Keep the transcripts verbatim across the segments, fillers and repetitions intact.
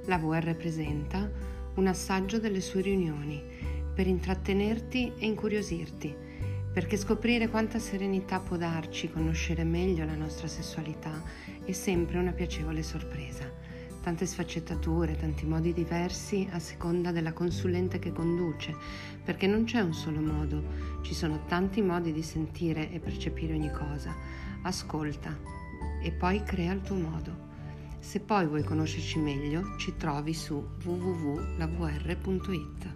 la V R presenta un assaggio delle sue riunioni per intrattenerti e incuriosirti, perché scoprire quanta serenità può darci conoscere meglio la nostra sessualità è sempre una piacevole sorpresa. Tante sfaccettature, tanti modi diversi a seconda della consulente che conduce, perché non c'è un solo modo, ci sono tanti modi di sentire e percepire ogni cosa. Ascolta e poi crea il tuo modo. Se poi vuoi conoscerci meglio, ci trovi su w w w punto la v r punto i t.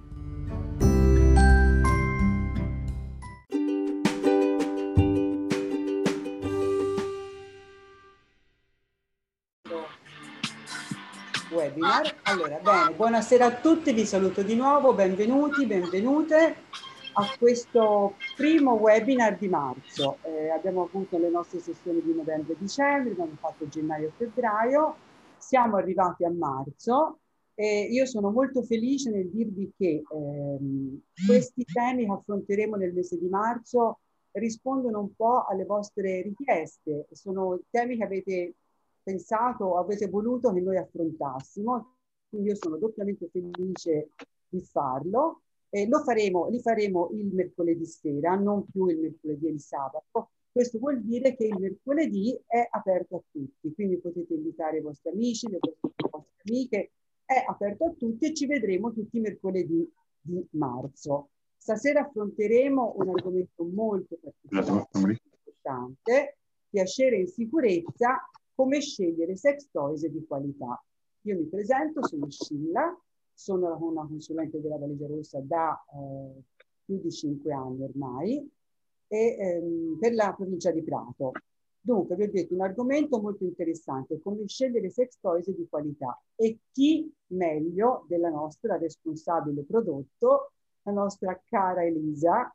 Webinar. Allora, bene, buonasera a tutti, vi saluto di nuovo, benvenuti, benvenute a questo primo webinar di marzo. Eh, abbiamo avuto le nostre sessioni di novembre e dicembre, abbiamo fatto gennaio e febbraio, siamo arrivati a marzo e io sono molto felice nel dirvi che ehm, questi temi che affronteremo nel mese di marzo rispondono un po' alle vostre richieste, sono temi che avete pensato o avete voluto che noi affrontassimo, quindi io sono doppiamente felice di farlo. E lo faremo, li faremo il mercoledì sera, non più il mercoledì e il sabato. Questo vuol dire che il mercoledì è aperto a tutti, quindi potete invitare i vostri amici, le vostre, le vostre amiche, è aperto a tutti e ci vedremo tutti i mercoledì di marzo. Stasera affronteremo un argomento molto particolare, importante, piacere in sicurezza, come scegliere sex toys di qualità. Io mi presento, sono Scilla, sono una consulente della Valigia Rossa da eh, più di cinque anni ormai, e, ehm, per la provincia di Prato. Dunque, vi ho detto un argomento molto interessante, come scegliere sex toys di qualità. E chi meglio della nostra responsabile prodotto, la nostra cara Elisa.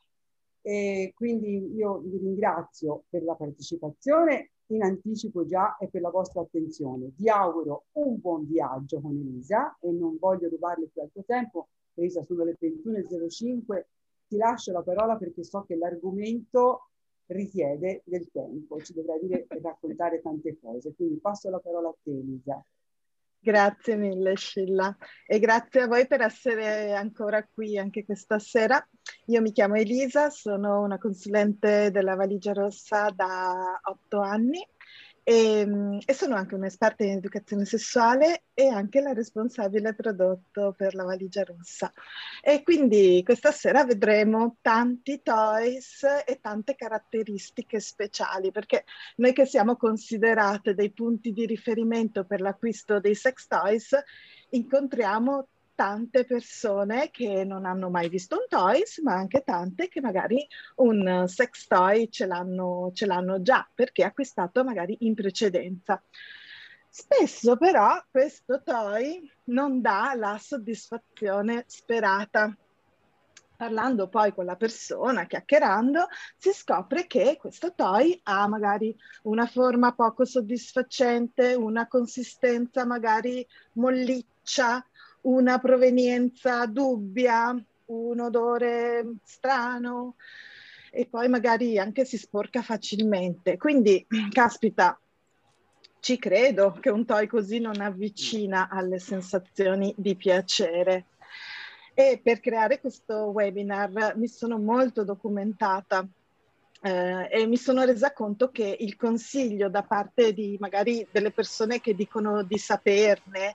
E quindi io vi ringrazio per la partecipazione in anticipo già e per la vostra attenzione. Vi auguro un buon viaggio con Elisa e non voglio rubarle più altro tempo. Elisa, sono le ventuno e zero cinque, ti lascio la parola perché so che l'argomento richiede del tempo, ci dovrai dire e raccontare tante cose, quindi passo la parola a te, Elisa. Grazie mille Scilla e grazie a voi per essere ancora qui anche questa sera. Io mi chiamo Elisa, sono una consulente della Valigia Rossa da otto anni e, e sono anche un'esperta in educazione sessuale e anche la responsabile prodotto per la Valigia Rossa. E quindi questa sera vedremo tanti toys e tante caratteristiche speciali, perché noi che siamo considerate dei punti di riferimento per l'acquisto dei sex toys, incontriamo tante persone che non hanno mai visto un toys, ma anche tante che magari un sex toy ce l'hanno ce l'hanno già, perché acquistato magari in precedenza. Spesso però questo toy non dà la soddisfazione sperata. Parlando poi con la persona, chiacchierando, si scopre che questo toy ha magari una forma poco soddisfacente, una consistenza magari molliccia, una provenienza dubbia, un odore strano e poi magari anche si sporca facilmente. Quindi, caspita, ci credo che un toy così non avvicina alle sensazioni di piacere. E per creare questo webinar mi sono molto documentata eh, e mi sono resa conto che il consiglio da parte di magari delle persone che dicono di saperne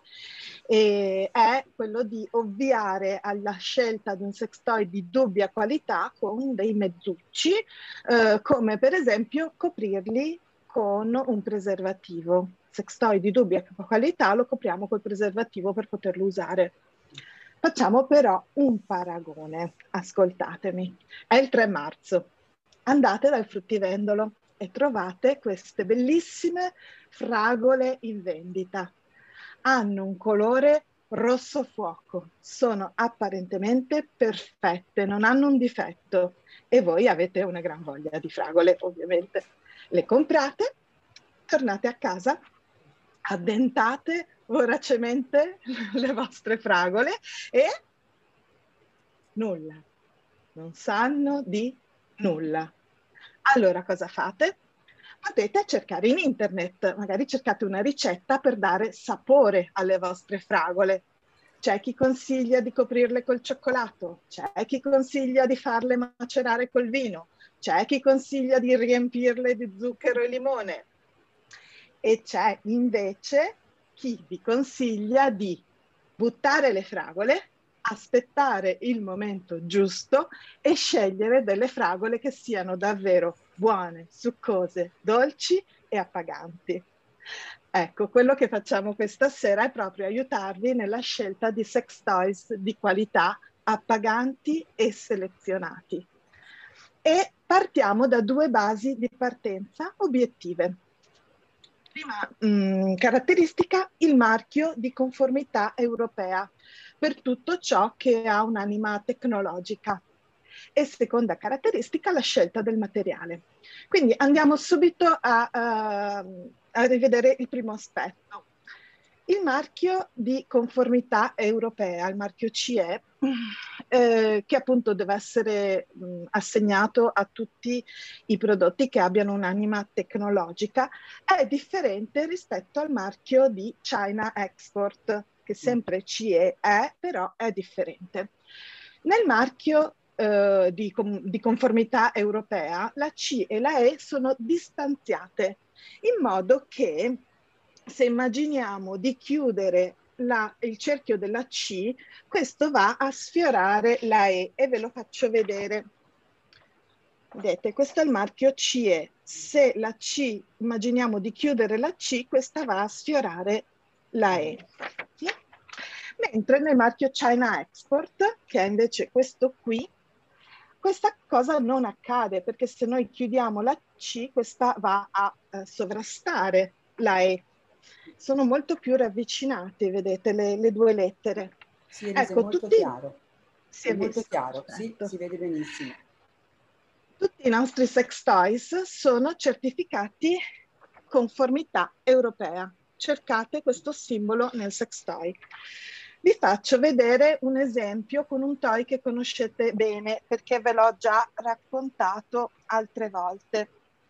eh, è quello di ovviare alla scelta di un sex toy di dubbia qualità con dei mezzucci, eh, come per esempio coprirli con un preservativo. Sex toy di dubbia qualità lo copriamo col preservativo per poterlo usare. Facciamo però un paragone, ascoltatemi. È il tre marzo, andate dal fruttivendolo e trovate queste bellissime fragole in vendita. Hanno un colore rosso fuoco, sono apparentemente perfette, non hanno un difetto e voi avete una gran voglia di fragole, ovviamente. Le comprate, tornate a casa, addentate voracemente le vostre fragole e nulla, non sanno di nulla. Allora cosa fate? Potete cercare in internet, magari cercate una ricetta per dare sapore alle vostre fragole. C'è chi consiglia di coprirle col cioccolato, c'è chi consiglia di farle macerare col vino, c'è chi consiglia di riempirle di zucchero e limone e c'è invece chi vi consiglia di buttare le fragole, aspettare il momento giusto e scegliere delle fragole che siano davvero buone, succose, dolci e appaganti. Ecco, quello che facciamo questa sera è proprio aiutarvi nella scelta di sex toys di qualità, appaganti e selezionati. E partiamo da due basi di partenza obiettive. Prima mh, caratteristica, il marchio di conformità europea per tutto ciò che ha un'anima tecnologica. E seconda caratteristica, la scelta del materiale. Quindi andiamo subito a, a, a rivedere il primo aspetto. Il marchio di conformità europea, il marchio C E, eh, che appunto deve essere mh, assegnato a tutti i prodotti che abbiano un'anima tecnologica, è differente rispetto al marchio di China Export, che sempre C E è, però è differente. Nel marchio eh, di, com di conformità europea, la C e la E sono distanziate, in modo che se immaginiamo di chiudere la, il cerchio della C, questo va a sfiorare la E e ve lo faccio vedere. Vedete, questo è il marchio C E. Se la C, immaginiamo di chiudere la C, questa va a sfiorare la E. Mentre nel marchio China Export, che è invece questo qui, questa cosa non accade, perché se noi chiudiamo la C, questa va a eh, sovrastare la E. Sono molto più ravvicinate, vedete, le, le due lettere. Sì, Elisa, ecco, è molto tutti... chiaro. Si è, è molto visto, chiaro, certo. Sì, si vede benissimo. Tutti i nostri sex toys sono certificati conformità europea. Cercate questo simbolo nel sex toy. Vi faccio vedere un esempio con un toy che conoscete bene perché ve l'ho già raccontato altre volte.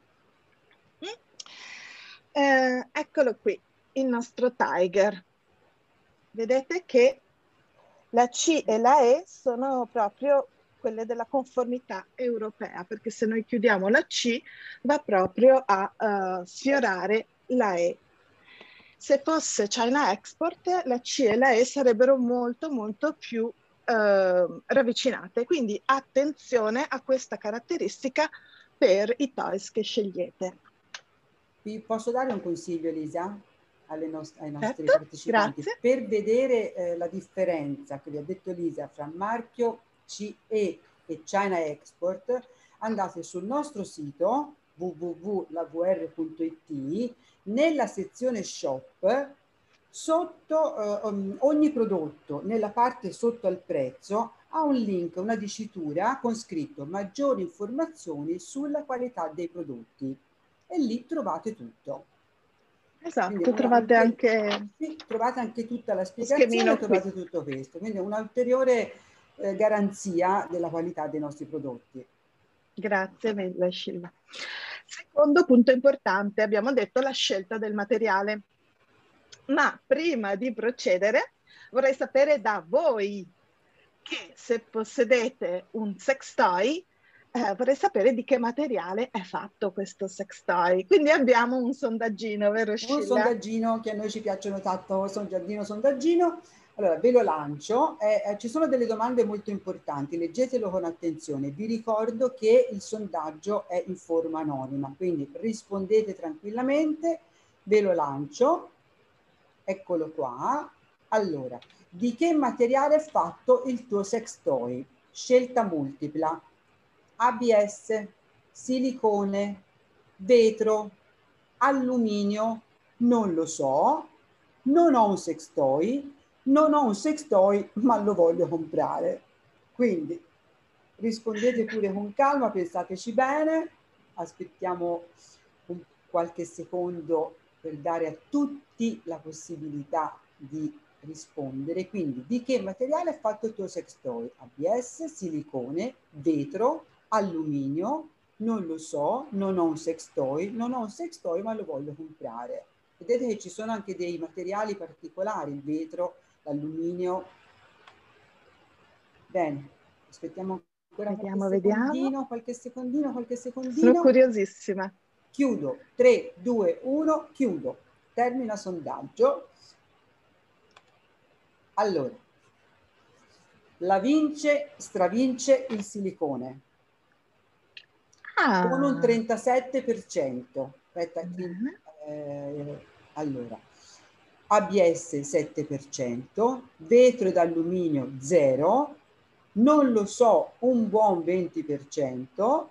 Eh, eccolo qui, il nostro Tiger. Vedete che la C e la E sono proprio quelle della conformità europea, perché se noi chiudiamo la C va proprio a uh, sfiorare la E. Se fosse China Export, la C e la E sarebbero molto molto più uh, ravvicinate, quindi attenzione a questa caratteristica per i toys che scegliete. Vi posso dare un consiglio, Elisa, alle nost ai nostri Certo, partecipanti? grazie. Per vedere eh, la differenza che vi ha detto Elisa fra marchio C E e China Export, andate sul nostro sito w w w punto la v r punto i t, nella sezione shop, sotto eh, ogni prodotto, nella parte sotto al prezzo, ha un link, una dicitura con scritto maggiori informazioni sulla qualità dei prodotti. E lì trovate tutto. Esatto, una, trovate un, anche... sì, trovate anche tutta la lo spiegazione, schemino trovate qui. tutto questo. Quindi è un'ulteriore eh, garanzia della qualità dei nostri prodotti. Grazie mille, Scilla. Secondo punto importante, abbiamo detto la scelta del materiale. Ma prima di procedere, vorrei sapere da voi che se possedete un sex toy, eh, vorrei sapere di che materiale è fatto questo sex toy. Quindi abbiamo un sondaggino, vero Scilla? Un sondaggino che a noi ci piacciono tanto, sondaggino, sondaggino. Allora, ve lo lancio. Eh, eh, ci sono delle domande molto importanti, leggetelo con attenzione. Vi ricordo che il sondaggio è in forma anonima, quindi rispondete tranquillamente. Ve lo lancio. Eccolo qua. Allora, di che materiale è fatto il tuo sex toy? Scelta multipla. A B S, silicone, vetro, alluminio, non lo so, non ho un sex toy, non ho un sex toy, ma lo voglio comprare. Quindi rispondete pure con calma, pensateci bene, aspettiamo un, qualche secondo per dare a tutti la possibilità di rispondere. Quindi, di che materiale è fatto il tuo sex toy? A B S, silicone, vetro, alluminio, non lo so, non ho un sex toy, non ho un sex toy ma lo voglio comprare. Vedete che ci sono anche dei materiali particolari, il vetro, l'alluminio. Bene, aspettiamo ancora Vediamo, qualche secondino, vediamo. qualche secondino, qualche Sono secondino. curiosissima. Chiudo, tre, due, uno, chiudo. Termina sondaggio. Allora, la vince, stravince il silicone. Ah, Con un trentasette per cento. Aspetta, bene. eh, allora, A B S sette per cento, vetro ed alluminio zero, non lo so un buon venti per cento,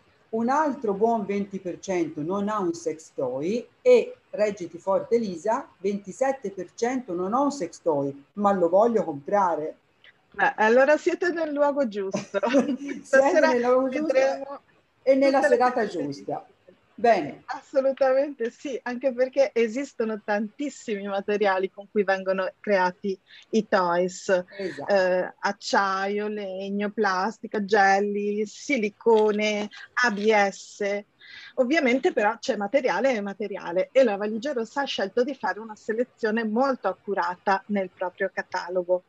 un altro buon venti per cento non ha un sex toy e, reggiti forte Elisa, ventisette per cento non ho un sex toy, ma lo voglio comprare. Beh, allora siete nel luogo giusto. Siete Stasera nel luogo giusto vedremo e nella tutte le serata categorie. giusta. Bene. Assolutamente sì, anche perché esistono tantissimi materiali con cui vengono creati i toys. Esatto. Eh, acciaio, legno, plastica, jelly, silicone, A B S. Ovviamente però c'è materiale e materiale e la Valigia Rossa ha scelto di fare una selezione molto accurata nel proprio catalogo.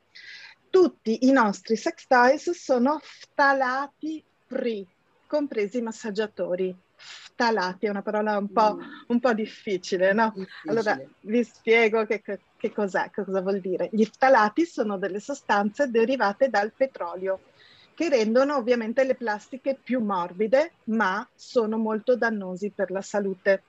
Tutti i nostri sex toys sono ftalati free, compresi i massaggiatori. Ftalati è una parola un po', Mm, un po' difficile, no? Allora difficile. vi spiego che, che, che cos'è, che cosa vuol dire. Gli ftalati sono delle sostanze derivate dal petrolio, che rendono ovviamente le plastiche più morbide, ma sono molto dannosi per la salute.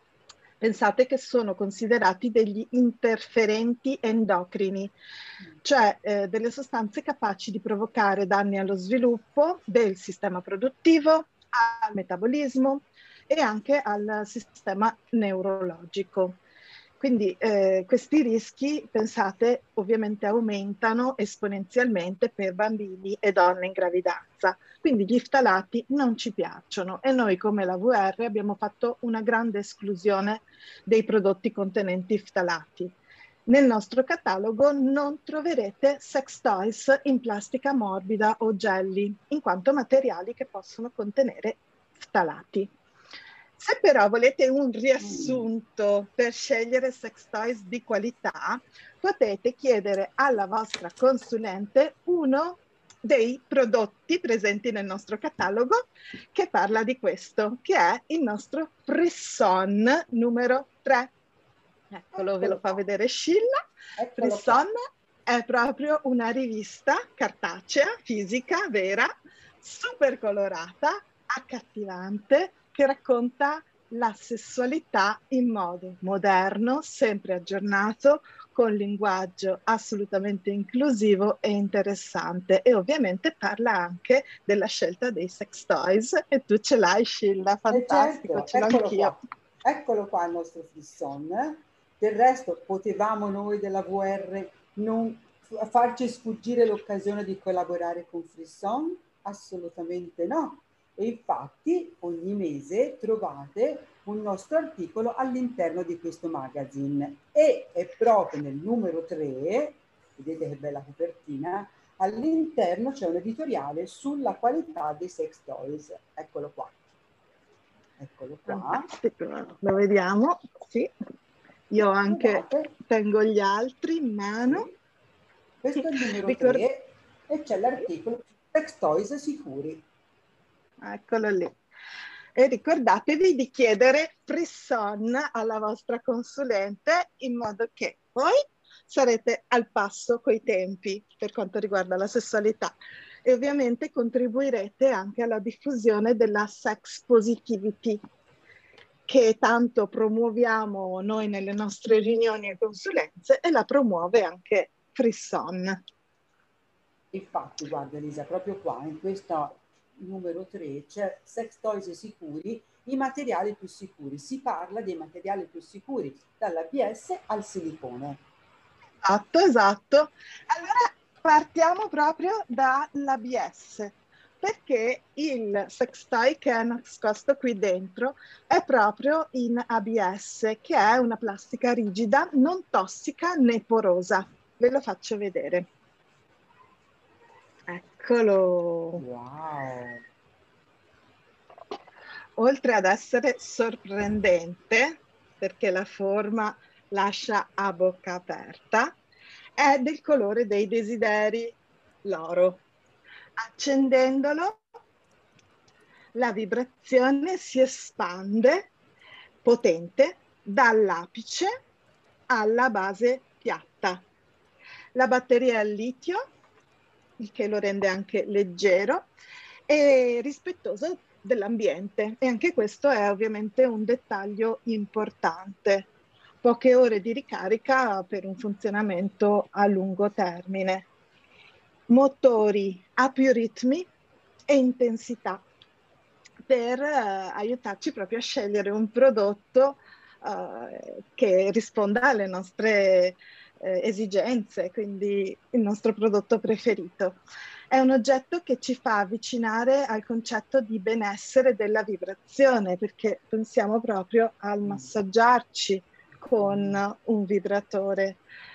Pensate che sono considerati degli interferenti endocrini, cioè eh, delle sostanze capaci di provocare danni allo sviluppo del sistema produttivo, al metabolismo e anche al sistema neurologico. Quindi eh, questi rischi, pensate, ovviamente aumentano esponenzialmente per bambini e donne in gravidanza. Quindi gli ftalati non ci piacciono e noi come la V R abbiamo fatto una grande esclusione dei prodotti contenenti ftalati. Nel nostro catalogo non troverete sex toys in plastica morbida o jelly, in quanto materiali che possono contenere ftalati. Se però volete un riassunto per scegliere sex toys di qualità, potete chiedere alla vostra consulente uno dei prodotti presenti nel nostro catalogo che parla di questo, che è il nostro Frisson numero tre. Eccolo, ve lo fa vedere Scilla. Frisson è proprio una rivista cartacea, fisica, vera, super colorata, accattivante, che racconta la sessualità in modo moderno, sempre aggiornato, con linguaggio assolutamente inclusivo e interessante. E ovviamente parla anche della scelta dei sex toys. E tu ce l'hai, Scilla, fantastico, Eh certo, ce l'ho eccolo anch'io. qua. Eccolo qua il nostro Frisson. Del resto, potevamo noi della V R non farci sfuggire l'occasione di collaborare con Frisson? Assolutamente no. E infatti ogni mese trovate un nostro articolo all'interno di questo magazine e è proprio nel numero tre, vedete che bella copertina, all'interno c'è un editoriale sulla qualità dei sex toys. Eccolo qua. Eccolo qua. Fantastico, lo vediamo, sì. Io anche tengo gli altri in mano. Sì. Questo è il numero Ricord- tre e c'è l'articolo Sex Toys sicuri. Eccolo lì. E ricordatevi di chiedere Frisson alla vostra consulente in modo che voi sarete al passo coi tempi per quanto riguarda la sessualità e ovviamente contribuirete anche alla diffusione della sex positivity che tanto promuoviamo noi nelle nostre riunioni e consulenze e la promuove anche Frisson. Infatti, guarda Elisa, proprio qua in questo numero tre c'è Sex Toys sicuri, i materiali più sicuri. Si parla dei materiali più sicuri, dall'A B S al silicone. Esatto, esatto. Allora partiamo proprio dall'A B S, perché il sex toy che è nascosto qui dentro è proprio in A B S, che è una plastica rigida, non tossica né porosa. Ve lo faccio vedere. Eccolo. Wow! oltre ad essere sorprendente, perché la forma lascia a bocca aperta, è del colore dei desideri, l'oro. Accendendolo, la vibrazione si espande, potente, dall'apice alla base piatta. La batteria è al litio, il che lo rende anche leggero e rispettoso dell'ambiente. E anche questo è ovviamente un dettaglio importante. Poche ore di ricarica per un funzionamento a lungo termine. Motori a più ritmi e intensità per eh, aiutarci proprio a scegliere un prodotto eh, che risponda alle nostre eh, esigenze, quindi il nostro prodotto preferito. È un oggetto che ci fa avvicinare al concetto di benessere della vibrazione, perché pensiamo proprio al massaggiarci con un vibratore.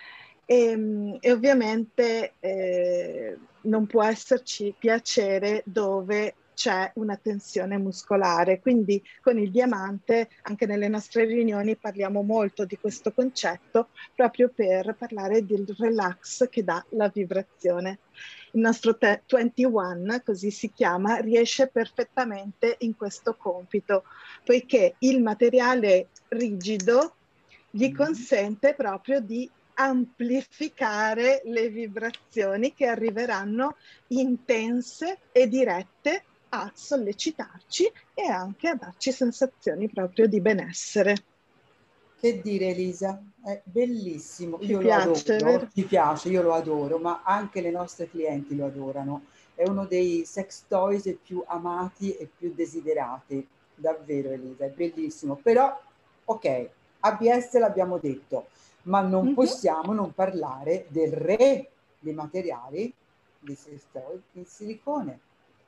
E, e ovviamente eh, non può esserci piacere dove c'è una tensione muscolare. Quindi con il diamante, anche nelle nostre riunioni, parliamo molto di questo concetto proprio per parlare del relax che dà la vibrazione. Il nostro ventuno, così si chiama, riesce perfettamente in questo compito, poiché il materiale rigido gli consente proprio di amplificare le vibrazioni che arriveranno intense e dirette a sollecitarci e anche a darci sensazioni proprio di benessere. Che dire, Elisa? È bellissimo, Ti io lo piace, adoro, vero? ti piace, io lo adoro, ma anche le nostre clienti lo adorano. È uno dei sex toys più amati e più desiderati, davvero Elisa, è bellissimo. Però, ok, A B S l'abbiamo detto, ma non Mm-hmm. possiamo non parlare del re dei materiali di sex toy, il silicone.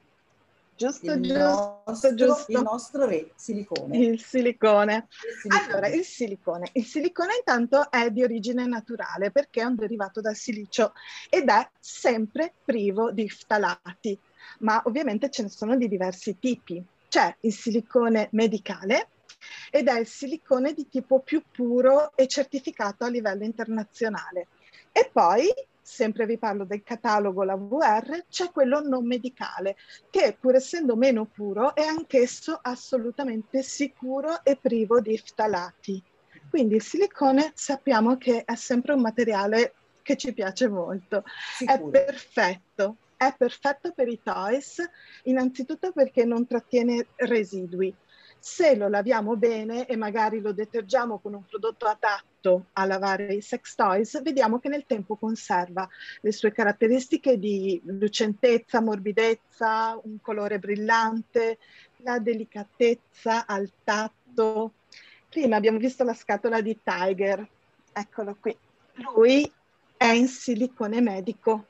Giusto, Il giusto, nostro, giusto. il nostro re, silicone. Il silicone. Il silicone. Allora, il silicone. Il silicone intanto è di origine naturale perché è un derivato dal silicio ed è sempre privo di ftalati, ma ovviamente ce ne sono di diversi tipi. C'è il silicone medicale ed è il silicone di tipo più puro e certificato a livello internazionale. E poi, sempre vi parlo del catalogo, la V R, c'è quello non medicale, che pur essendo meno puro è anch'esso assolutamente sicuro e privo di ftalati. Quindi il silicone sappiamo che è sempre un materiale che ci piace molto. Sicuro. È perfetto, è perfetto per i toys, innanzitutto perché non trattiene residui. Se lo laviamo bene e magari lo detergiamo con un prodotto adatto a lavare i sex toys, vediamo che nel tempo conserva le sue caratteristiche di lucentezza, morbidezza, un colore brillante, la delicatezza al tatto. Prima abbiamo visto la scatola di Tiger, eccolo qui. Lui è in silicone medico.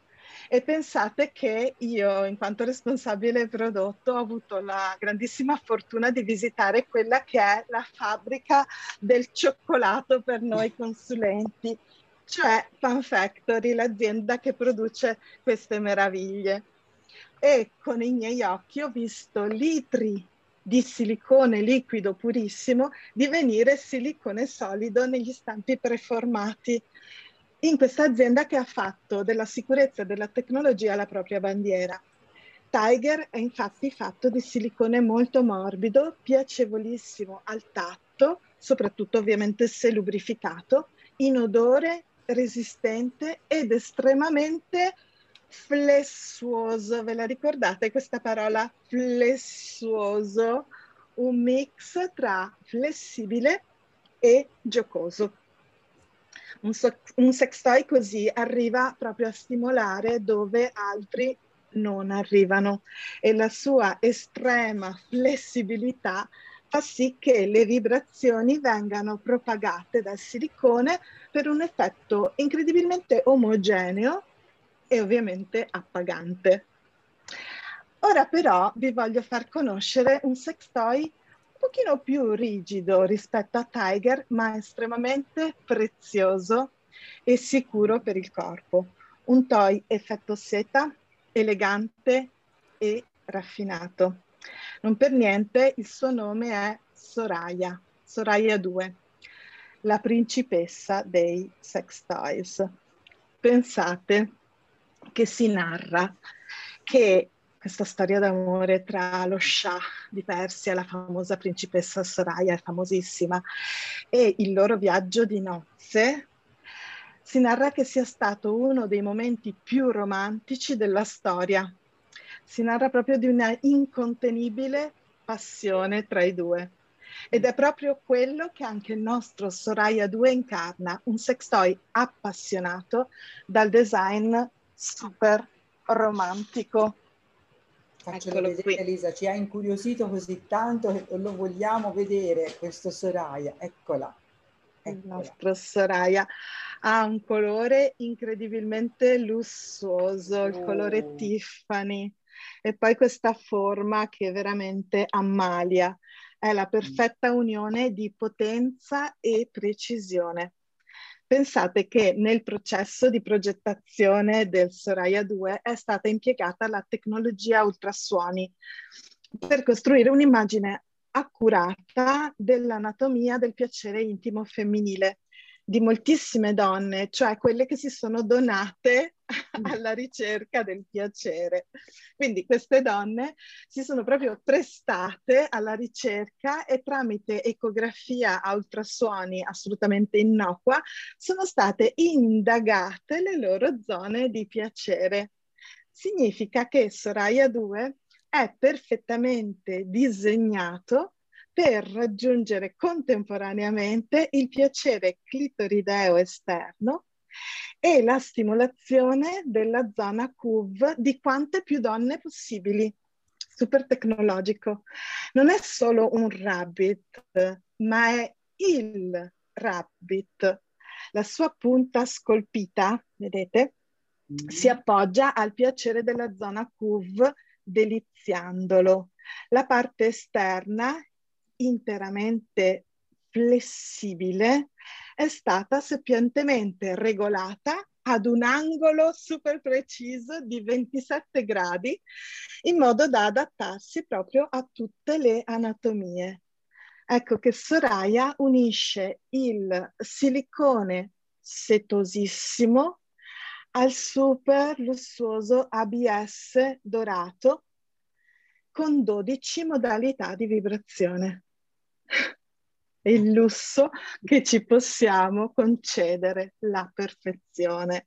E pensate che io, in quanto responsabile prodotto, ho avuto la grandissima fortuna di visitare quella che è la fabbrica del cioccolato per noi consulenti, cioè Pan Factory, l'azienda che produce queste meraviglie. E con i miei occhi ho visto litri di silicone liquido purissimo divenire silicone solido negli stampi preformati in questa azienda che ha fatto della sicurezza e della tecnologia la propria bandiera. Tiger è infatti fatto di silicone molto morbido, piacevolissimo al tatto, soprattutto ovviamente se lubrificato, inodore, resistente ed estremamente flessuoso. Ve la ricordate questa parola flessuoso? Un mix tra flessibile e giocoso. Un, so un sex toy così arriva proprio a stimolare dove altri non arrivano e la sua estrema flessibilità fa sì che le vibrazioni vengano propagate dal silicone per un effetto incredibilmente omogeneo e ovviamente appagante. Ora però vi voglio far conoscere un sex toy un pochino più rigido rispetto a Tiger, ma estremamente prezioso e sicuro per il corpo. Un toy effetto seta, elegante e raffinato. Non per niente il suo nome è Soraya, Soraya due, la principessa dei sex toys. Pensate che si narra che questa storia d'amore tra lo Shah di Persia, la famosa principessa Soraya, è famosissima, e il loro viaggio di nozze, si narra che sia stato uno dei momenti più romantici della storia. Si narra proprio di una incontenibile passione tra i due. Ed è proprio quello che anche il nostro Soraya due incarna, un sex toy appassionato dal design super romantico. Faccelo Eccolo vedere, qui. Elisa, ci ha incuriosito così tanto che lo vogliamo vedere, questo Soraya. Eccola. Il Eccola. nostro Soraya ha un colore incredibilmente lussuoso, il colore Oh. Tiffany, e poi questa forma che veramente ammalia. È la perfetta unione di potenza e precisione. Pensate che nel processo di progettazione del Soraya due è stata impiegata la tecnologia ultrasuoni per costruire un'immagine accurata dell'anatomia del piacere intimo femminile di moltissime donne, cioè quelle che si sono donate alla ricerca del piacere. Quindi queste donne si sono proprio prestate alla ricerca e tramite ecografia a ultrasuoni assolutamente innocua sono state indagate le loro zone di piacere. Significa che Soraya due è perfettamente disegnato per raggiungere contemporaneamente il piacere clitorideo esterno e la stimolazione della zona C U V di quante più donne possibili. Super tecnologico. Non è solo un rabbit, ma è il rabbit. La sua punta scolpita, vedete, mm. si appoggia al piacere della zona C U V deliziandolo. La parte esterna, interamente flessibile, è stata sapientemente regolata ad un angolo super preciso di ventisette gradi in modo da adattarsi proprio a tutte le anatomie. Ecco che Soraya unisce il silicone setosissimo al super lussuoso A B S dorato con dodici modalità di vibrazione. Il lusso che ci possiamo concedere, la perfezione.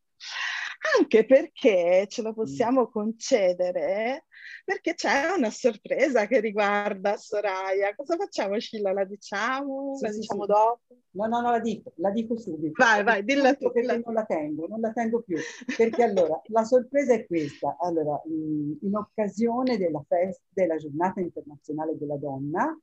Anche perché ce lo possiamo concedere, perché c'è una sorpresa che riguarda Soraya. Cosa facciamo, Scilla? La diciamo? Sì, la sì, diciamo sì. dopo? No, no, no, la dico, la dico subito. Vai, vai, dilla tu. Perché Dilla non tu. la tengo, non la tengo più. Perché allora, la sorpresa è questa. Allora, in occasione della festa, della giornata internazionale della donna,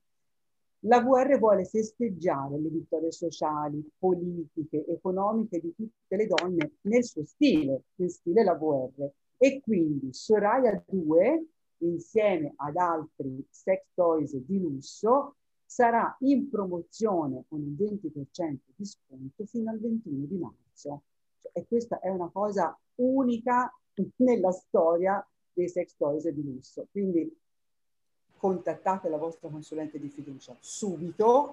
la V R vuole festeggiare le vittorie sociali, politiche, economiche di tutte le donne nel suo stile, nel stile la V R. E quindi Soraya due, insieme ad altri sex toys di lusso, sarà in promozione con il venti per cento di sconto fino al ventuno di marzo. E questa è una cosa unica nella storia dei sex toys di lusso. Quindi contattate la vostra consulente di fiducia subito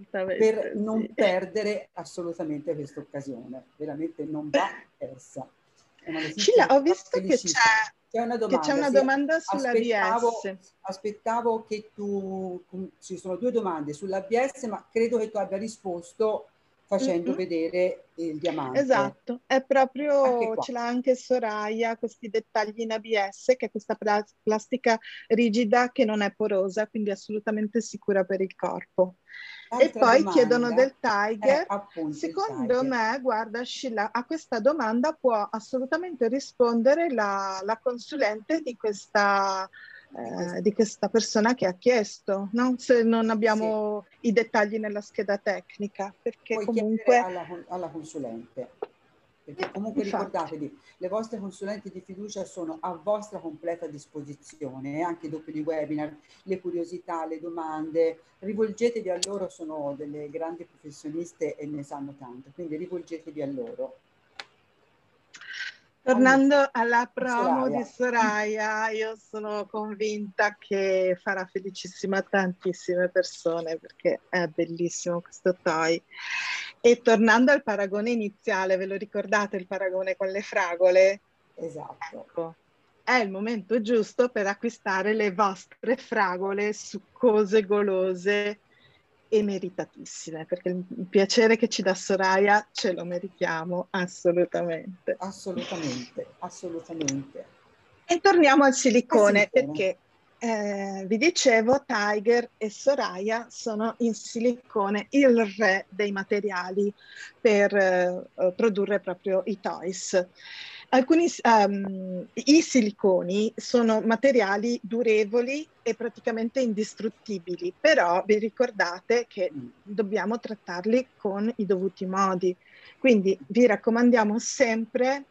per non sì. perdere assolutamente questa occasione. Veramente non va persa. Scilla, ho visto che c'è C'è una domanda, una sì, domanda sull'A B aspettavo, S. aspettavo che tu, ci sono due domande sull'A B S, ma credo che tu abbia risposto facendo mm-hmm. vedere il diamante. Esatto, è proprio, ce l'ha anche Soraya, questi dettagli in A B S, che è questa plastica rigida che non è porosa, quindi assolutamente sicura per il corpo. E poi chiedono del Tiger. Secondo Tiger. me, guarda Scilla, a questa domanda può assolutamente rispondere la, la consulente di questa, eh, di questa persona che ha chiesto, no? Se non abbiamo sì. i dettagli nella scheda tecnica, perché Puoi comunque... Alla, alla consulente. Perché comunque Infatti. ricordatevi, le vostre consulenti di fiducia sono a vostra completa disposizione, anche dopo i webinar, le curiosità, le domande, rivolgetevi a loro, sono delle grandi professioniste e ne sanno tanto, quindi rivolgetevi a loro. Tornando alla promo Soraya. di Soraya, io sono convinta che farà felicissima tantissime persone perché è bellissimo questo toy. E tornando al paragone iniziale, ve lo ricordate il paragone con le fragole? Esatto. Ecco, è il momento giusto per acquistare le vostre fragole succose, golose e meritatissime, perché il piacere che ci dà Soraya ce lo meritiamo assolutamente. Assolutamente, assolutamente. E torniamo al silicone. silicone, perché eh, vi dicevo, Tiger e Soraya sono in silicone, il re dei materiali per eh, produrre proprio i toys. Alcuni, um, i siliconi sono materiali durevoli e praticamente indistruttibili, però vi ricordate che dobbiamo trattarli con i dovuti modi. Quindi vi raccomandiamo sempre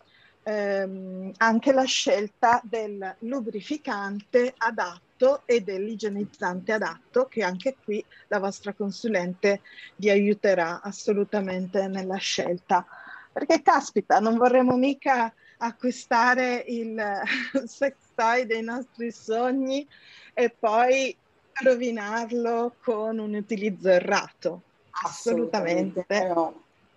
ehm, anche la scelta del lubrificante adatto e dell'igienizzante adatto, che anche qui la vostra consulente vi aiuterà assolutamente nella scelta. Perché caspita, non vorremmo mica acquistare il sex toy dei nostri sogni e poi rovinarlo con un utilizzo errato. Assolutamente, assolutamente no.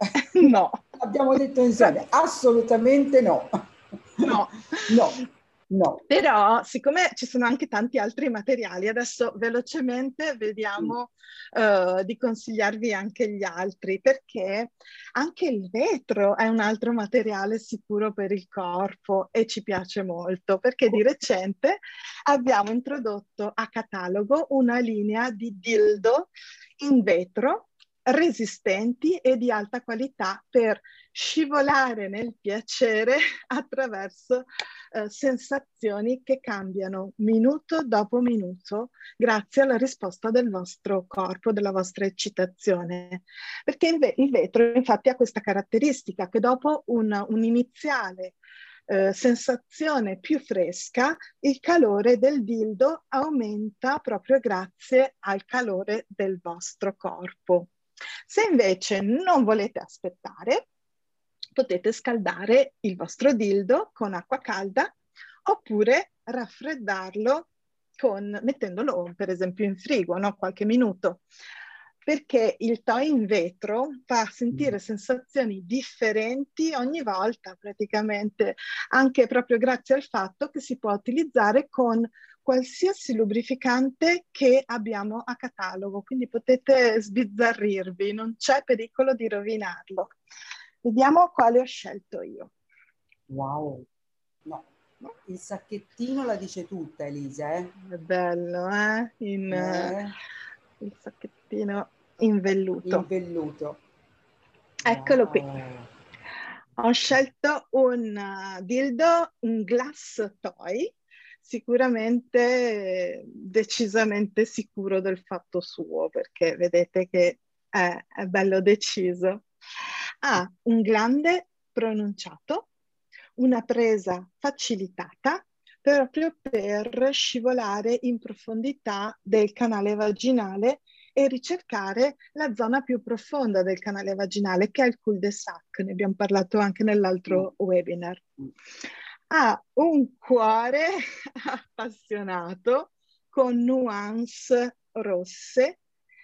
no. Abbiamo detto insieme, assolutamente no. No. No. No. Però, siccome ci sono anche tanti altri materiali, adesso velocemente vediamo uh, di consigliarvi anche gli altri, perché anche il vetro è un altro materiale sicuro per il corpo e ci piace molto, perché di recente abbiamo introdotto a catalogo una linea di dildo in vetro resistenti e di alta qualità per scivolare nel piacere attraverso eh, sensazioni che cambiano minuto dopo minuto grazie alla risposta del vostro corpo, della vostra eccitazione. Perché il, ve- il vetro infatti ha questa caratteristica che dopo un, un iniziale eh, sensazione più fresca, il calore del dildo aumenta proprio grazie al calore del vostro corpo. Se invece non volete aspettare, potete scaldare il vostro dildo con acqua calda oppure raffreddarlo con, mettendolo per esempio in frigo, no? Qualche minuto, perché il toy in vetro fa sentire sensazioni differenti ogni volta praticamente, anche proprio grazie al fatto che si può utilizzare con qualsiasi lubrificante che abbiamo a catalogo, quindi potete sbizzarrirvi, non c'è pericolo di rovinarlo. Vediamo quale ho scelto io. Wow, no, il sacchettino la dice tutta, Elisa, eh? È bello, eh? In, eh? Il sacchettino in velluto. In velluto. Eccolo Wow. qui. Ho scelto un uh, dildo, un glass toy, sicuramente decisamente sicuro del fatto suo, perché vedete che è, è bello deciso. Ha un glande pronunciato, una presa facilitata, proprio per scivolare in profondità del canale vaginale e ricercare la zona più profonda del canale vaginale, che è il cul-de-sac. Ne abbiamo parlato anche nell'altro webinar. Ha un cuore appassionato con nuance rosse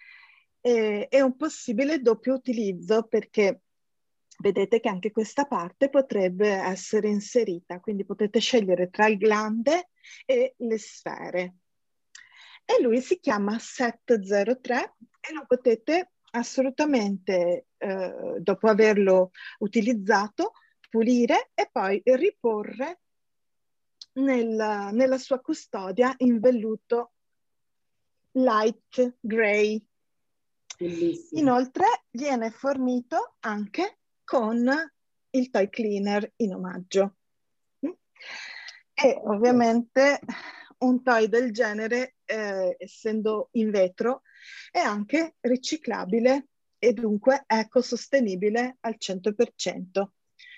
e, e un possibile doppio utilizzo, perché vedete che anche questa parte potrebbe essere inserita, quindi potete scegliere tra il glande e le sfere. E lui si chiama set zero tre e lo potete assolutamente, eh, dopo averlo utilizzato, pulire e poi riporre nel, nella sua custodia in velluto light gray. Bellissimo. Inoltre viene fornito anche con il toy cleaner in omaggio. E ovviamente un toy del genere, eh, essendo in vetro, è anche riciclabile e dunque ecosostenibile al cento per cento.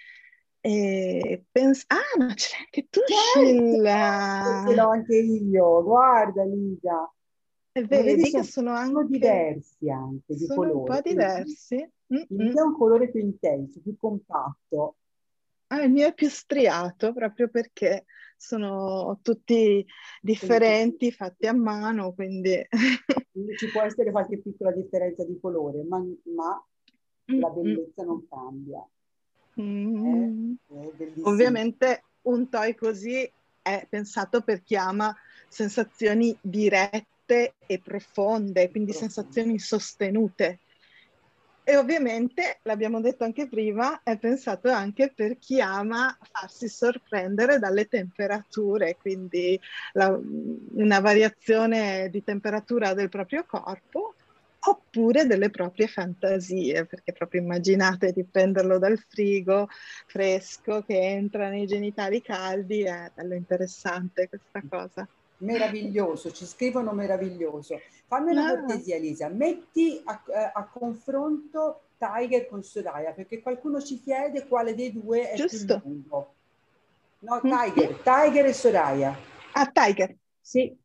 E pens- ah, ma c'è anche tu, Scilla! Ce l'ho anche io, guarda Lisa. E Come vedi vedi che sono, sono sono anche... diversi anche di Sono un colore. po' diversi. Il mio è un colore più intenso, più compatto. Ah, il mio è più striato proprio perché sono tutti differenti, fatti a mano, quindi... Ci può essere qualche piccola differenza di colore, ma, ma Mm, la mm, bellezza non cambia. È, mm. è bellissimo. Ovviamente un toy così è pensato per chi ama sensazioni dirette e profonde, quindi Profondo. sensazioni sostenute. E ovviamente, l'abbiamo detto anche prima, è pensato anche per chi ama farsi sorprendere dalle temperature, quindi la- una variazione di temperatura del proprio corpo oppure delle proprie fantasie, perché proprio immaginate di prenderlo dal frigo fresco che entra nei genitali caldi, è bello interessante questa cosa. Meraviglioso, ci scrivono meraviglioso. Fammi una Ah, cortesia, Elisa, metti a, eh, a confronto Tiger con Soraya, perché qualcuno ci chiede quale dei due è più giusto. lungo. No, Mhm. Tiger, Tiger e Soraya. Ah, Tiger. Sì,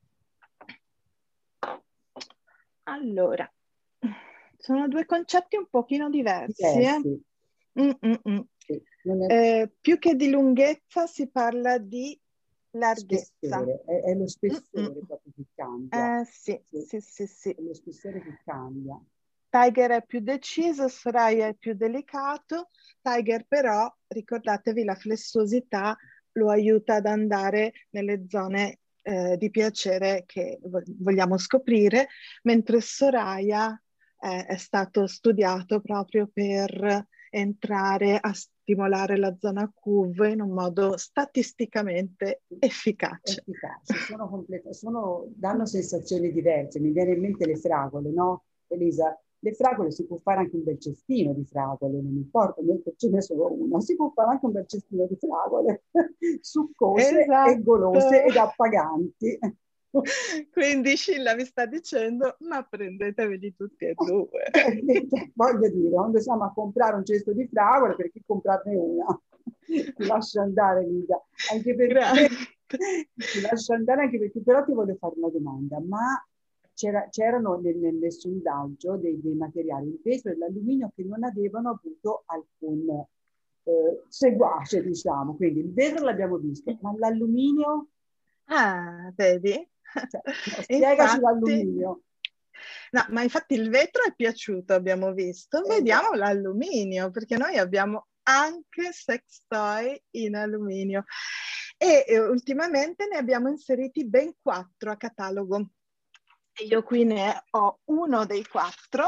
Allora, sono due concetti un pochino diversi. eh. diversi. Mm, mm, mm. Sì. Non è Eh, più che di lunghezza si parla di larghezza. spessore, è, è lo Mm, mm. spessore proprio che cambia. Eh, sì, Sì, sì, sì, sì. è lo spessore che cambia. Tiger è più deciso, Soraya è più delicato. Tiger però, ricordatevi, la flessuosità lo aiuta ad andare nelle zone eh, di piacere che vogliamo scoprire, mentre Soraya eh, è stato studiato proprio per entrare a stimolare la zona C U V in un modo statisticamente efficace. Efficaci, sono complete, sono, danno sensazioni diverse. Mi viene in mente le fragole, no, Elisa? Le fragole si può fare anche un bel cestino di fragole, non importa, ce n'è solo una, si può fare anche un bel cestino di fragole, succose e golose Esatto. ed appaganti. Quindi Scilla vi sta dicendo, ma prendeteveli tutti e due. Eh, cioè, voglio dire, quando siamo a comprare un cesto di fragole, perché comprarne una? Ti lascio andare, Lisa, anche Grazie. perché ti lascio andare anche perché però ti voglio fare una domanda, ma c'era, c'erano nel, nel sondaggio dei, dei materiali, il vetro e l'alluminio che non avevano avuto alcun eh, seguace, diciamo, quindi il vetro l'abbiamo visto, ma l'alluminio, Ah, vedi? cioè, no, spiegaci Infatti, l'alluminio. no, ma infatti il vetro è piaciuto, abbiamo visto. Vediamo Esatto. l'alluminio, perché noi abbiamo anche sex toy in alluminio. E eh, ultimamente ne abbiamo inseriti ben quattro a catalogo. E io qui ne ho uno dei quattro.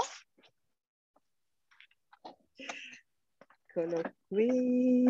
Eccolo qui.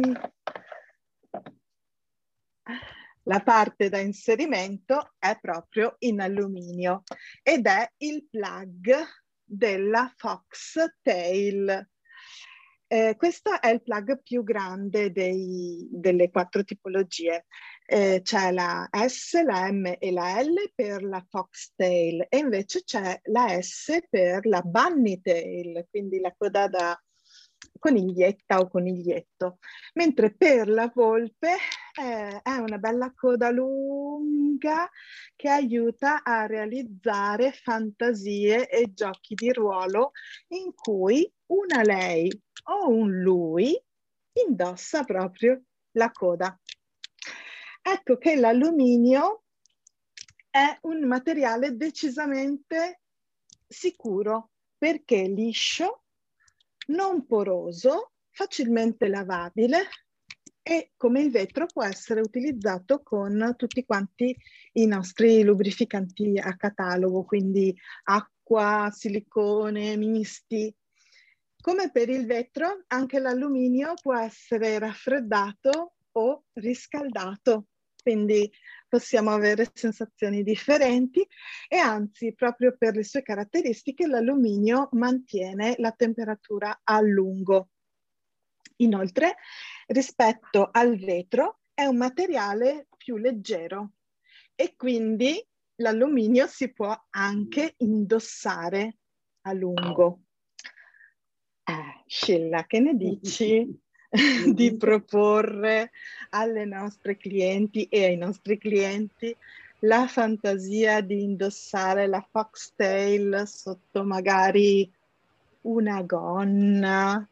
La parte da inserimento è proprio in alluminio ed è il plug della Foxtail. Eh, questo è il plug più grande dei, delle quattro tipologie. Eh, c'è la S, la M e la L per la Foxtail e invece c'è la S per la Bunnytail, quindi la coda da coniglietta o coniglietto. Mentre per la volpe eh, è una bella coda lunga che aiuta a realizzare fantasie e giochi di ruolo in cui una lei o un lui indossa proprio la coda. Ecco che l'alluminio è un materiale decisamente sicuro perché è liscio, non poroso, facilmente lavabile e come il vetro può essere utilizzato con tutti quanti i nostri lubrificanti a catalogo, quindi acqua, silicone, misti. Come per il vetro, anche l'alluminio può essere raffreddato o riscaldato, quindi possiamo avere sensazioni differenti e anzi, proprio per le sue caratteristiche, l'alluminio mantiene la temperatura a lungo. Inoltre, rispetto al vetro, è un materiale più leggero e quindi l'alluminio si può anche indossare a lungo. Eh, Scilla, che ne dici di proporre alle nostre clienti e ai nostri clienti la fantasia di indossare la foxtail sotto magari una gonna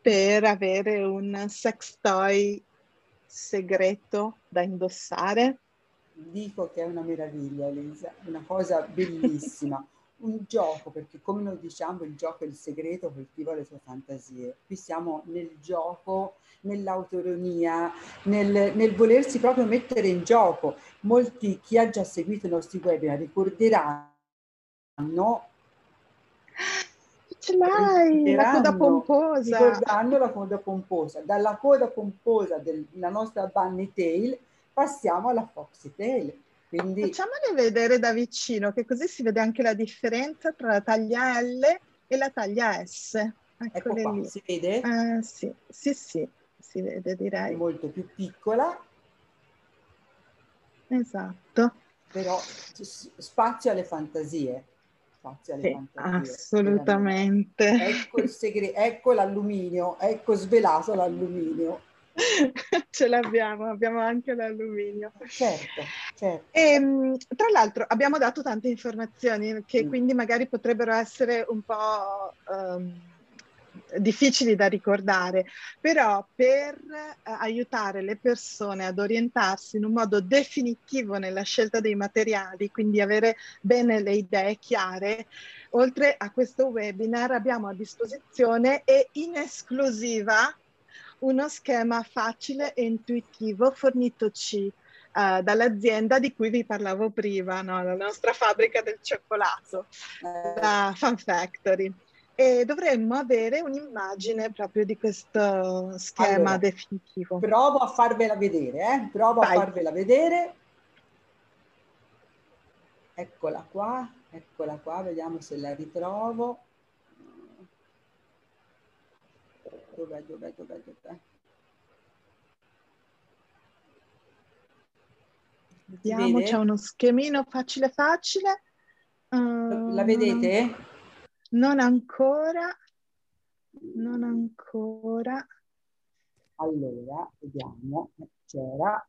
per avere un sex toy segreto da indossare? Dico che è una meraviglia, Elisa, una cosa bellissima. Un gioco, perché come noi diciamo, il gioco è il segreto, coltiva le tue fantasie. Qui siamo nel gioco, nell'autoironia, nel, nel volersi proprio mettere in gioco. Molti, chi ha già seguito i nostri webinar, ricorderanno Ce l'hai, la coda pomposa. Ricordando la coda pomposa. Dalla coda pomposa della nostra bunny tail passiamo alla foxy tail. Quindi... Facciamole vedere da vicino, che così si vede anche la differenza tra la taglia L e la taglia S. Eccole ecco qua, lì. si vede? Eh, sì, sì, sì, si vede, direi. È molto più piccola. Esatto. Però spazio alle fantasie. Spazio alle Sì, fantasie. assolutamente. Ecco il segreto, ecco l'alluminio, ecco svelato l'alluminio. Ce l'abbiamo, abbiamo anche l'alluminio. Certo, certo. E, tra l'altro abbiamo dato tante informazioni che mm. quindi magari potrebbero essere un po' um, difficili da ricordare, però per eh, aiutare le persone ad orientarsi in un modo definitivo nella scelta dei materiali, quindi avere bene le idee chiare, oltre a questo webinar abbiamo a disposizione e in esclusiva uno schema facile e intuitivo fornitoci uh, dall'azienda di cui vi parlavo prima, no? La nostra fabbrica del cioccolato, Eh, la Fun Factory. E dovremmo avere un'immagine proprio di questo schema allora, definitivo. Provo a farvela vedere, eh? Provo Vai. a farvela vedere. Eccola qua, eccola qua, vediamo se la ritrovo. Dov'è, dov'è, dov'è, dov'è? Vediamo, c'è uno schemino facile facile. Uh, la vedete? Non, non ancora. Non ancora. Allora, vediamo. C'era.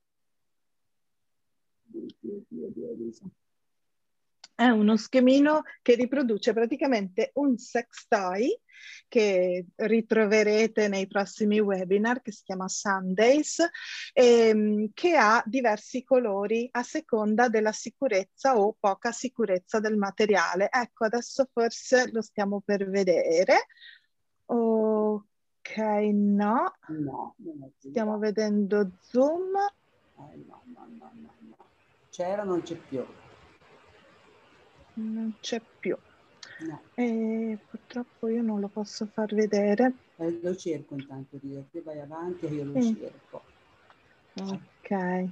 È uno schemino che riproduce praticamente un sex toy che ritroverete nei prossimi webinar, che si chiama Sundays, ehm, che ha diversi colori a seconda della sicurezza o poca sicurezza del materiale. Ecco, adesso forse lo stiamo per vedere. Ok, no. No, non è stiamo vedendo zoom. Eh, no, no, no, no, no. C'era, non c'è più. Non c'è più. No. E purtroppo io non lo posso far vedere. Eh, lo cerco intanto, io. Te vai avanti e io lo sì. cerco. Ok.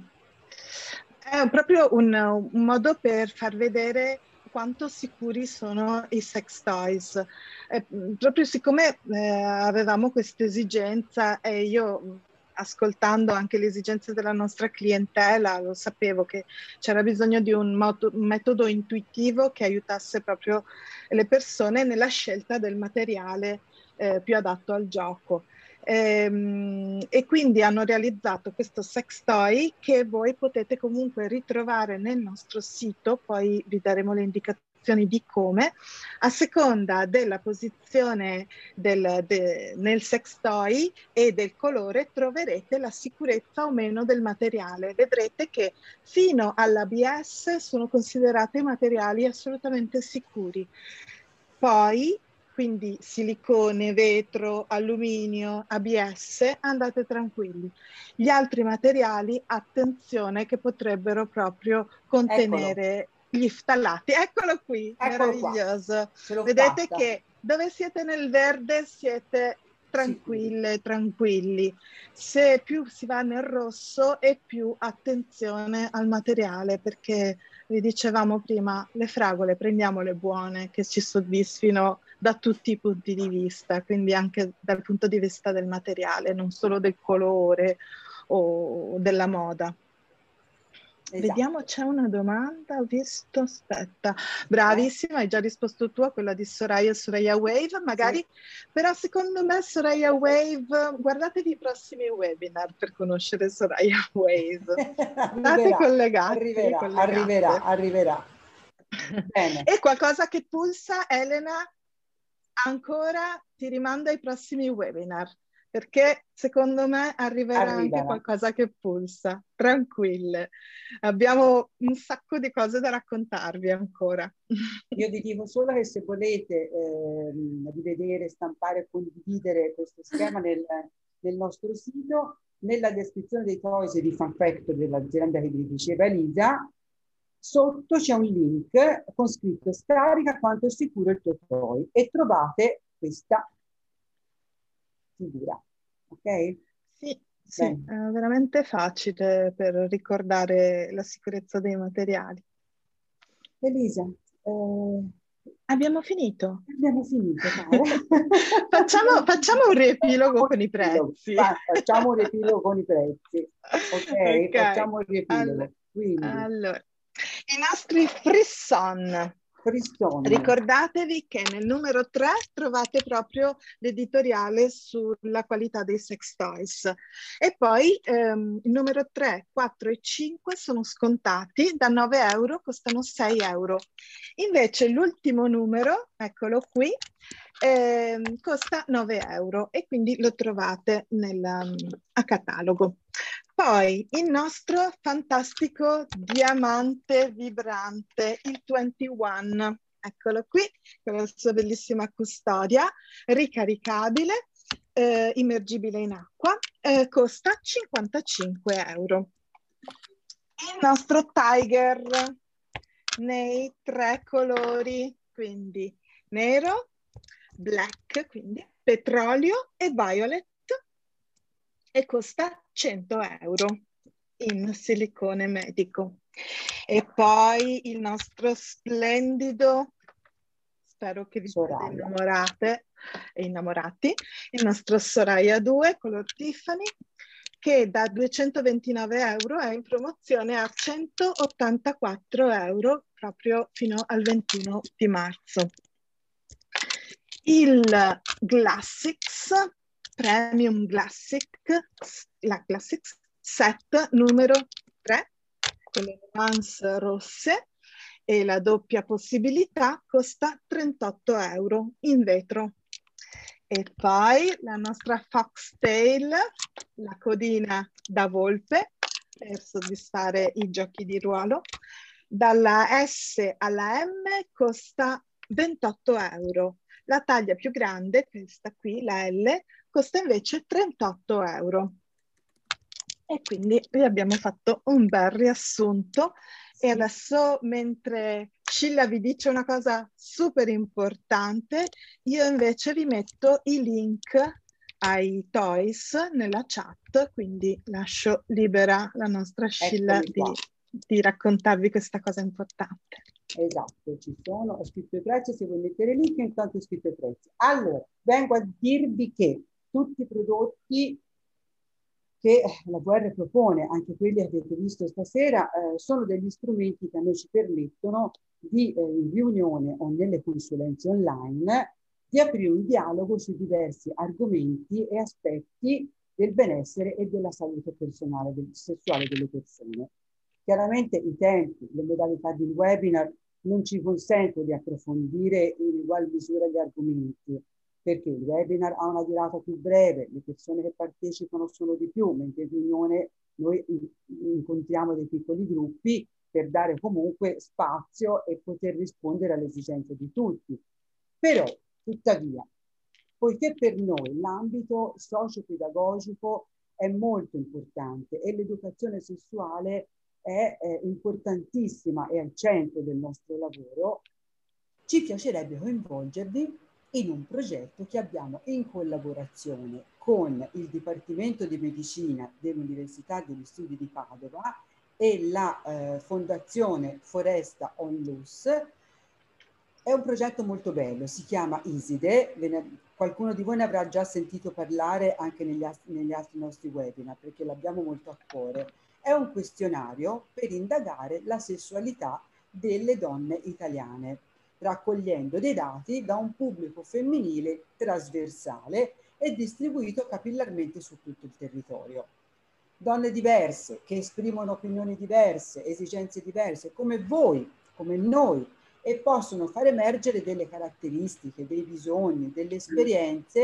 È proprio un, un modo per far vedere quanto sicuri sono i sex toys. Eh, proprio siccome eh, avevamo questa esigenza e io, ascoltando anche le esigenze della nostra clientela, lo sapevo che c'era bisogno di un, modo, un metodo intuitivo che aiutasse proprio le persone nella scelta del materiale eh, più adatto al gioco. Ehm, e quindi hanno realizzato questo sex toy che voi potete comunque ritrovare nel nostro sito, poi vi daremo le indicazioni di come, a seconda della posizione del, de, nel sex toy e del colore troverete la sicurezza o meno del materiale. Vedrete che fino all'A B S sono considerati materiali assolutamente sicuri. Poi quindi silicone, vetro, alluminio, A B S, andate tranquilli. Gli altri materiali, attenzione, che potrebbero proprio contenere Eccolo. gli ftallati. Eccolo qui, Eccolo meraviglioso. Vedete fatta. Che dove siete nel verde siete tranquille, tranquilli. Se più si va nel rosso e più attenzione al materiale, perché vi dicevamo prima, le fragole prendiamole buone, che ci soddisfino da tutti i punti di vista, quindi anche dal punto di vista del materiale, non solo del colore o della moda. Esatto. Vediamo, c'è una domanda, ho visto, aspetta, bravissima, hai già risposto tu a quella di Soraya, Soraya Wave, magari, sì. Però secondo me Soraya Wave, guardatevi i prossimi webinar per conoscere Soraya Wave, andate collegati. Arriverà, collegate. arriverà, arriverà. Bene. E qualcosa che pulsa, Elena, ancora ti rimando ai prossimi webinar. perché secondo me arriverà Arriverà. anche qualcosa che pulsa. Tranquille, abbiamo un sacco di cose da raccontarvi ancora. Io vi dico solo che se volete ehm, rivedere, stampare e condividere questo schema nel, nel nostro sito, nella descrizione dei toys e di Fun Factor dell'azienda che vi diceva Elisa, sotto c'è un link con scritto scarica quanto è sicuro il tuo toy e trovate questa figura, ok? Sì, sì, Bene. è veramente facile per ricordare la sicurezza dei materiali. Elisa, eh, abbiamo finito. Abbiamo finito, cara. facciamo, facciamo un riepilogo con i prezzi. Facciamo un riepilogo con i prezzi. Ok, okay. facciamo un riepilogo. Allora, Quindi. allora, i nostri Frisson. Frisson. Ricordatevi che nel numero tre trovate proprio l'editoriale sulla qualità dei sex toys. E poi ehm, il numero tre, quattro e cinque sono scontati, da nove euro costano sei euro. Invece l'ultimo numero, eccolo qui, ehm, costa nove euro e quindi lo trovate nel, um, a catalogo. Poi il nostro fantastico diamante vibrante, il ventuno, eccolo qui, con la sua bellissima custodia, ricaricabile, eh, immergibile in acqua, eh, costa cinquantacinque euro. Il nostro Tiger nei tre colori, quindi nero, black, quindi petrolio e violet, e costa cento euro in silicone medico. E poi il nostro splendido, spero che vi siate innamorate e innamorati, il nostro Soraya due color Tiffany, che da duecentoventinove euro è in promozione a centottantaquattro euro proprio fino al ventuno di marzo. Il Classics Premium Classic, la Classics set numero tre, con le nuance rosse e la doppia possibilità, costa trentotto euro in vetro. E poi la nostra Foxtail, la codina da volpe, per soddisfare i giochi di ruolo, dalla S alla M costa ventotto euro. La taglia più grande, questa qui, la L, costa invece trentotto euro. E quindi vi abbiamo fatto un bel riassunto. Sì. E adesso, mentre Scilla vi dice una cosa super importante, io invece vi metto i link ai toys nella chat, quindi lascio libera la nostra Scilla di, di raccontarvi questa cosa importante. Esatto, ci sono, ho scritto i prezzi, se vuoi mettere il link, intanto ho scritto i prezzi. Allora, vengo a dirvi che tutti i prodotti che la guerra propone, anche quelli che avete visto stasera, eh, sono degli strumenti che a noi ci permettono di, eh, in riunione o nelle consulenze online, di aprire un dialogo su diversi argomenti e aspetti del benessere e della salute personale, del, sessuale delle persone. Chiaramente i tempi, le modalità di webinar non ci consentono di approfondire in ugual misura gli argomenti, perché il webinar ha una durata più breve, le persone che partecipano sono di più, mentre in riunione noi incontriamo dei piccoli gruppi per dare comunque spazio e poter rispondere alle esigenze di tutti. Però, tuttavia, poiché per noi l'ambito socio-pedagogico è molto importante e l'educazione sessuale è eh, importantissima e al centro del nostro lavoro, ci piacerebbe coinvolgervi in un progetto che abbiamo in collaborazione con il Dipartimento di Medicina dell'Università degli Studi di Padova e la eh, Fondazione Foresta Onlus. È un progetto molto bello, si chiama ISIDE, ne, qualcuno di voi ne avrà già sentito parlare anche negli, negli altri nostri webinar, perché l'abbiamo molto a cuore. È un questionario per indagare la sessualità delle donne italiane, raccogliendo dei dati da un pubblico femminile trasversale e distribuito capillarmente su tutto il territorio. Donne diverse, che esprimono opinioni diverse, esigenze diverse, come voi, come noi, e possono far emergere delle caratteristiche, dei bisogni, delle esperienze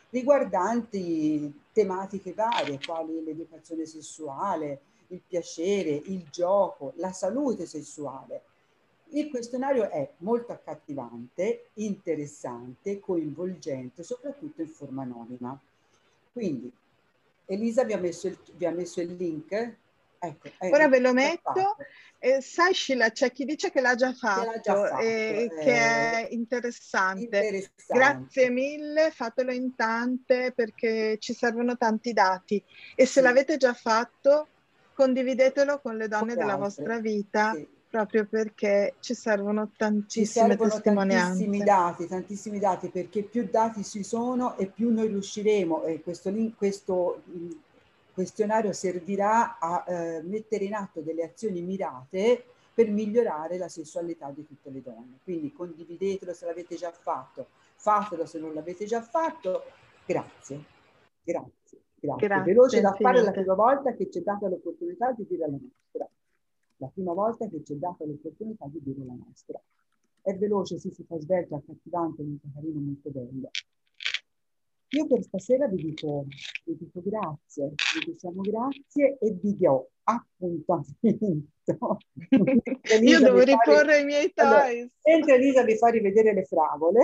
riguardanti tematiche varie, quali l'educazione sessuale, il piacere, il gioco, la salute sessuale. Il questionario è molto accattivante, interessante, coinvolgente, soprattutto in forma anonima. Quindi, Elisa vi ha messo il, vi ha messo il link. Ecco, ora ve lo metto. Eh, sai Scilla, c'è chi dice che l'ha già fatto, che, già fatto eh, eh, che è interessante. interessante. Grazie mille, fatelo in tante perché ci servono tanti dati e se sì. l'avete già fatto condividetelo con le donne con le della altre. vostra vita, sì. proprio perché ci servono tantissime ci servono testimonianze. tantissimi dati, tantissimi dati, perché più dati ci sono e più noi riusciremo, e questo, questo questionario servirà a eh, mettere in atto delle azioni mirate per migliorare la sessualità di tutte le donne. Quindi condividetelo se l'avete già fatto, fatelo se non l'avete già fatto. Grazie, grazie, grazie. Grazie Veloce da infinite. fare la prima volta che ci è data l'opportunità di dire la nostra. La prima volta che ci è data l'opportunità di dire la nostra. È veloce, sì, si fa svelto, accattivante, molto carino, molto bello. Io per stasera vi dico, vi dico grazie, vi diciamo grazie e vi do appuntamento. Io devo fare... riporre i miei toys. Allora, mentre Elisa vi fa rivedere le fragole,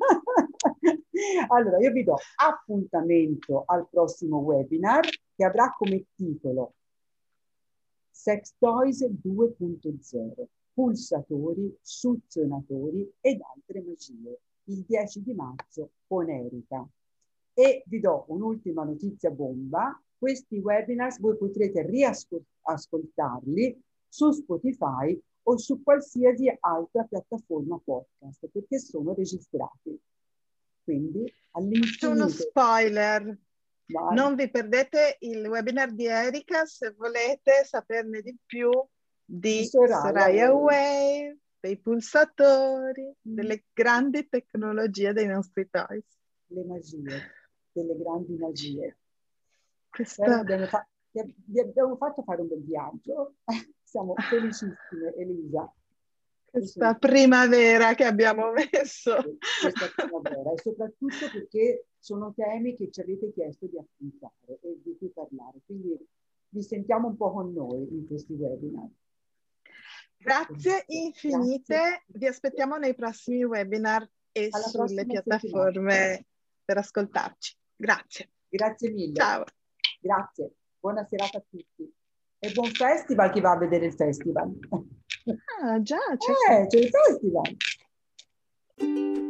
allora io vi do appuntamento al prossimo webinar che avrà come titolo Sex Toys due punto zero, pulsatori, suzionatori ed altre magie, il dieci di marzo con Erika. E vi do un'ultima notizia bomba: questi webinar voi potrete riascoltarli su Spotify o su qualsiasi altra piattaforma podcast, perché sono registrati. Quindi all'infinito. Uno spoiler. Vai. Non vi perdete il webinar di Erika se volete saperne di più di Soraya, Soraya Wave, dei pulsatori, mm. delle grandi tecnologie dei nostri toys. Le magie, delle grandi magie. Questa... Abbiamo, fa- vi abbiamo fatto fare un bel viaggio. Siamo felicissime, Elisa. Questa primavera che abbiamo messo. Questa primavera, e soprattutto perché sono temi che ci avete chiesto di affrontare e di cui parlare. Quindi vi sentiamo un po' con noi in questi webinar. Grazie infinite. Grazie. Vi aspettiamo nei prossimi webinar e Alla sulle piattaforme settimana. Per ascoltarci. Grazie. Grazie mille. Ciao. Grazie. Buona serata a tutti. E buon festival chi va a vedere il festival. Ah, già, c'è eh, c'è il festival.